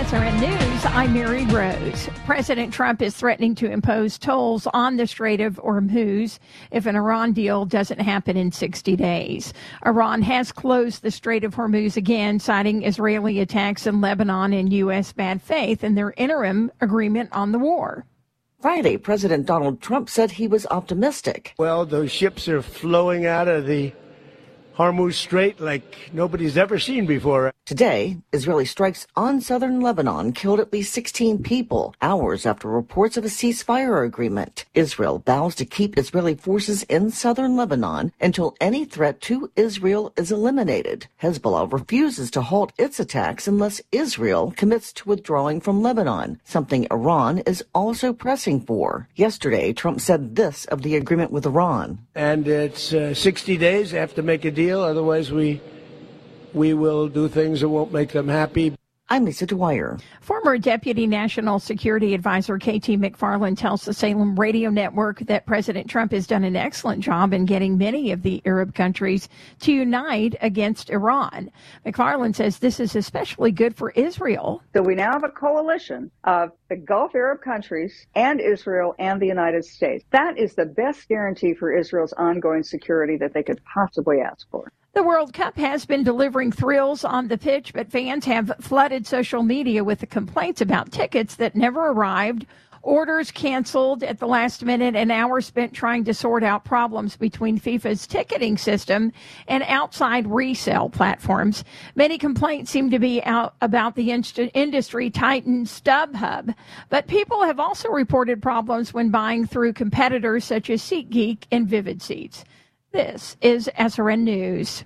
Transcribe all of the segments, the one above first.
SRN News, I'm Mary Rose. President Trump is threatening to impose tolls on the Strait of Hormuz if an Iran deal doesn't happen in 60 days. Iran has closed the Strait of Hormuz again, citing Israeli attacks in Lebanon and U.S. bad faith in their interim agreement on the war. Friday, President Donald Trump said he was optimistic. Well, those ships are flowing out of the Hormuz Strait like nobody's ever seen before. Today, Israeli strikes on southern Lebanon killed at least 16 people, hours after reports of a ceasefire agreement. Israel vows to keep Israeli forces in southern Lebanon until any threat to Israel is eliminated. Hezbollah refuses to halt its attacks unless Israel commits to withdrawing from Lebanon, something Iran is also pressing for. Yesterday, Trump said this of the agreement with Iran. And it's 60 days. They have to make a deal, otherwise we will do things that won't make them happy. I'm Lisa Dwyer. Former Deputy National Security Advisor K.T. McFarland tells the Salem Radio Network that President Trump has done an excellent job in getting many of the Arab countries to unite against Iran. McFarland says this is especially good for Israel. So we now have a coalition of the Gulf Arab countries and Israel and the United States. That is the best guarantee for Israel's ongoing security that they could possibly ask for. The World Cup has been delivering thrills on the pitch, but fans have flooded social media with the complaints about tickets that never arrived, orders canceled at the last minute, and hours spent trying to sort out problems between FIFA's ticketing system and outside resale platforms. Many complaints seem to be out about the industry titan StubHub, but people have also reported problems when buying through competitors such as SeatGeek and Vivid Seats. This is SRN News.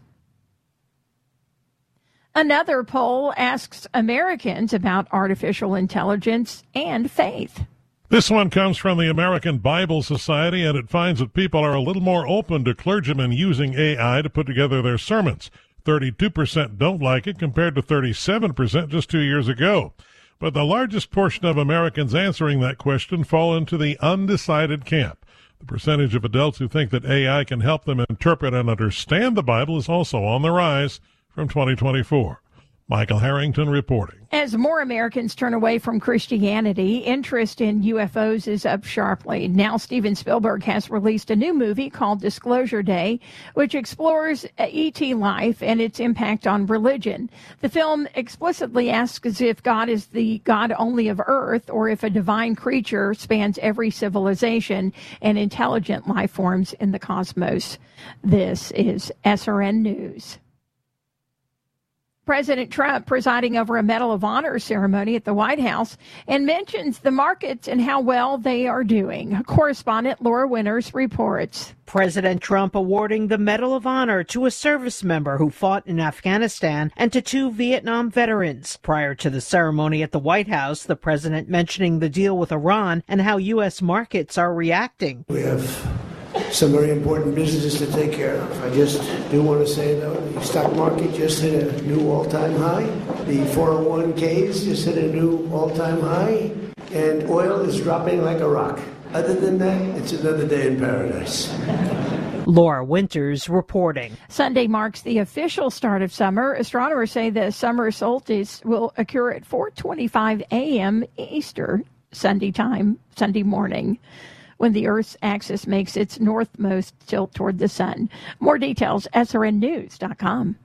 Another poll asks Americans about artificial intelligence and faith. This one comes from the American Bible Society, and it finds that people are a little more open to clergymen using AI to put together their sermons. 32% don't like it, compared to 37% just 2 years ago. But the largest portion of Americans answering that question fall into the undecided camp. The percentage of adults who think that AI can help them interpret and understand the Bible is also on the rise from 2024. Michael Harrington reporting. As more Americans turn away from Christianity, interest in UFOs is up sharply. Now Steven Spielberg has released a new movie called Disclosure Day, which explores ET life and its impact on religion. The film explicitly asks if God is the God only of Earth, or if a divine creature spans every civilization and intelligent life forms in the cosmos. This is SRN News. President Trump presiding over a Medal of Honor ceremony at the White House and mentions the markets and how well they are doing. Correspondent Laura Winters reports. President Trump awarding the Medal of Honor to a service member who fought in Afghanistan and to 2 Vietnam veterans. Prior to the ceremony at the White House, the president mentioning the deal with Iran and how U.S. markets are reacting. We have some very important businesses to take care of. I just do want to say, though, the stock market just hit a new all-time high. The 401ks just hit a new all-time high. And oil is dropping like a rock. Other than that, it's another day in paradise. Laura Winters reporting. Sunday marks the official start of summer. Astronomers say the summer solstice will occur at 4:25 a.m. Eastern Sunday time, Sunday morning, when the Earth's axis makes its northmost tilt toward the sun. More details, srnnews.com.